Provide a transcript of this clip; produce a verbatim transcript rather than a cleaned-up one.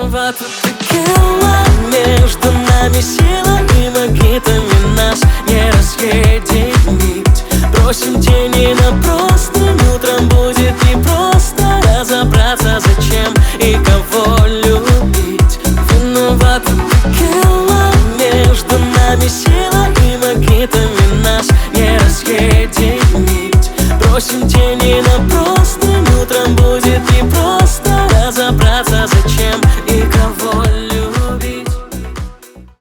Виновата текила, между нами сила, и могитами нас не разъединить. Бросим тени на простынь, утром будет непросто разобраться, зачем и кого любить. Виновата текила, между нами сила, и могитами нас не разъединить. Бросим тени на простынь, утром будет непросто разобраться,